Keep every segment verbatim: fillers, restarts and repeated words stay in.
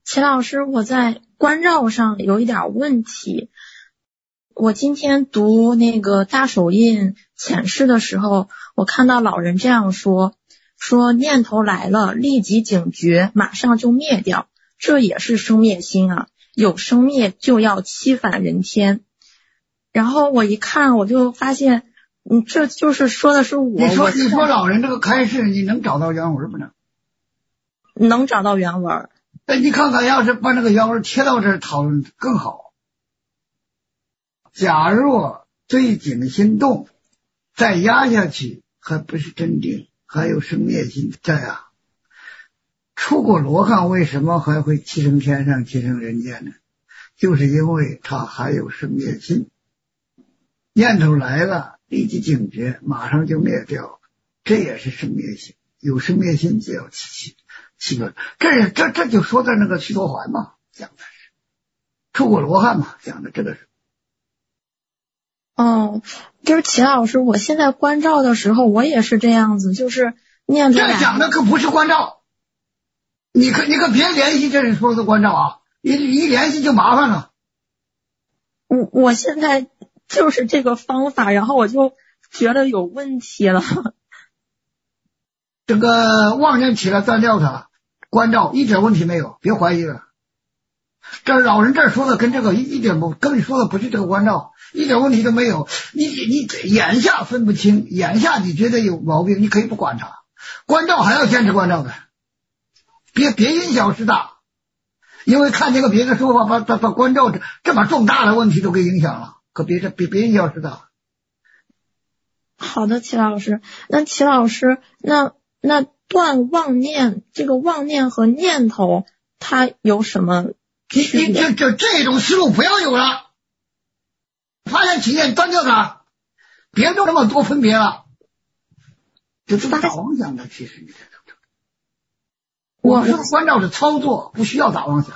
齐老师，我在关照上有一点问题。我今天读那个大手印浅释的时候，我看到老人这样说，说念头来了立即警觉，马上就灭掉，这也是生灭心啊，有生灭就要欺反人天。然后我一看，我就发现，嗯，这就是说的是我。 你说我你说老人这个开示，你能找到原文不能？ 能找到原文。 那你看看，要是把那个原文贴到这儿讨论更好。假若对景心动，再压下去，还不是真定，还有生灭心在啊。出过罗汉为什么还会寄生天上寄生人间呢？就是因为他还有生灭心，念头来了立即警觉，马上就灭掉，这也是生灭心，有生灭心就要起起论，这这这就说的那个须陀洹嘛，讲的是出过罗汉嘛，讲的这个是。 哦，就是齐老师，我现在关照的时候，我也是这样子，就是念着。 这讲的可不是关照，你可你可别联系这里说的关照啊，一一联系就麻烦了。 我我现在就是这个方法，然后我就觉得有问题了。 这个妄念起来断掉它，关照一点问题没有，别怀疑了。这老人这儿说的跟这个一一点不跟你说的不是这个关照，一点问题都没有。你你眼下分不清，眼下你觉得有毛病，你可以不管它，关照还要坚持关照的，别别因小失大，因为看这个别的说法，把把把关照这这么重大的问题都给影响了，可别这别别因小失大。 好的，齐老师，那齐老师，那那断妄念，这个妄念和念头，它有什么？ 你你这这这种思路不要有了，发现起念断掉它，别做那么多分别了，这都是打妄想的。其实你这都，我们说关照是操作，不需要打妄想。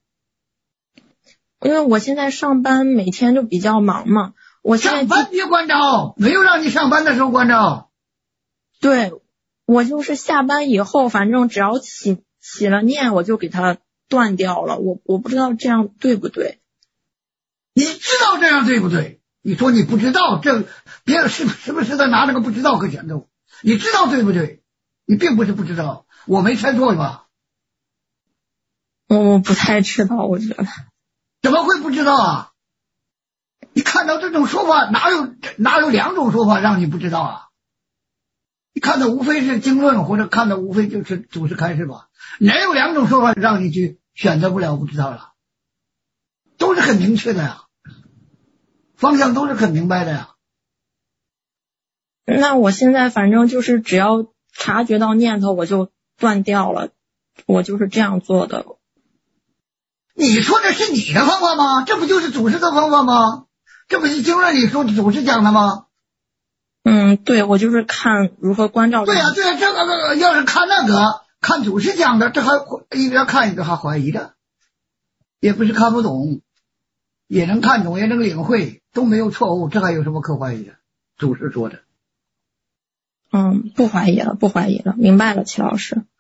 因为我现在上班每天就比较忙嘛，我现在上班别关照，没有让你上班的时候关照。 对，我就是下班以后，反正只要起起了念，我就给它断掉了。我我不知道这样对不对？ 你知道这样对不对？你说你不知道，这别人是是不是在拿这个不知道搁前头？你知道对不对？你并不是不知道，我没猜错吧？ 我我不太知道，我觉得怎么会不知道啊？你看到这种说法，哪有哪有两种说法让你不知道啊？你看的无非是经论，或者看的无非就是祖师开示吧？哪有两种说法让你去选择不了不知道了？都是很明确的呀，方向都是很明白的呀。 那我现在反正就是只要察觉到念头，我就断掉了，我就是这样做的。 你说这是你的方法吗？这不就是祖师的方法吗？这不是经论里说祖师讲的吗？ 嗯，对，我就是看如何关照。 对呀、啊、对呀、啊，这个要是看那个看祖师讲的，这还一边看一边还怀疑着，也不是看不懂，也能看懂，也能领会，都没有错误，这还有什么可怀疑的？祖师说的。 嗯，不怀疑了，不怀疑了，明白了，齐老师。